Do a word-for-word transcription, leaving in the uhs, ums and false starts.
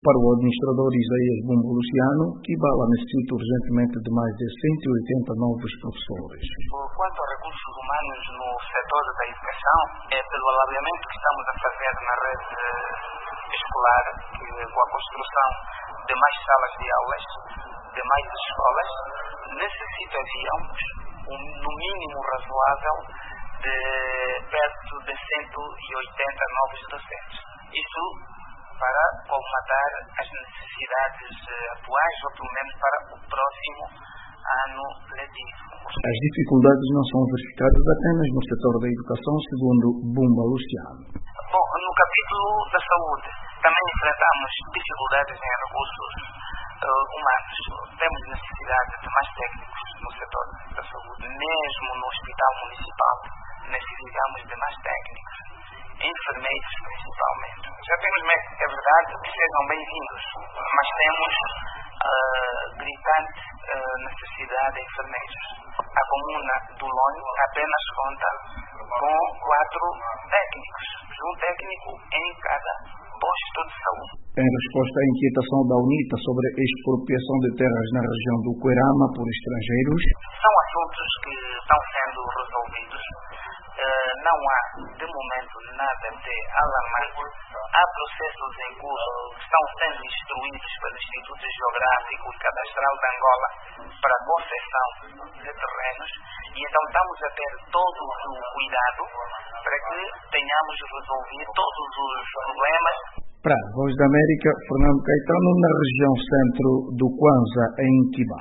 Para o administrador Isaías Bumba Luciano, Kibala necessita urgentemente de mais de cento e oitenta novos professores. Quanto a recursos humanos no setor da educação, é pelo alargamento que estamos a fazer na rede escolar, que, com a construção de mais salas de aulas, de mais escolas, necessitaríamos, um, no mínimo razoável, de perto de cento e oitenta novos docentes. Isso para colmatar as necessidades atuais, ou pelo menos para o próximo ano letivo. As dificuldades não são verificadas apenas no setor da educação, segundo Bumba Luciano. Bom, no capítulo da saúde, também enfrentamos dificuldades em recursos uh, humanos. Temos necessidade de mais técnicos no setor da saúde. Mesmo no hospital municipal, necessitamos de mais técnicos. Enfermeiros, principalmente. Já temos médicos, é verdade, que sejam bem-vindos, mas temos uh, gritante uh, necessidade de enfermeiros. A comuna do Lônio apenas conta com quatro técnicos, um técnico em cada posto de saúde. Em resposta à inquietação da UNITA sobre a expropriação de terras na região do Querama por estrangeiros, são assuntos que estão sendo resolvidos. Uh, não há, de momento, nada de alarmante. Há processos em curso que estão sendo instruídos pelo Instituto Geográfico e Cadastral de Angola para a concessão de terrenos, e então estamos a ter todo o cuidado para que tenhamos resolvido todos os problemas. Para a Voz da América, Fernando Caetano, na região centro do Kwanza, em Kibala.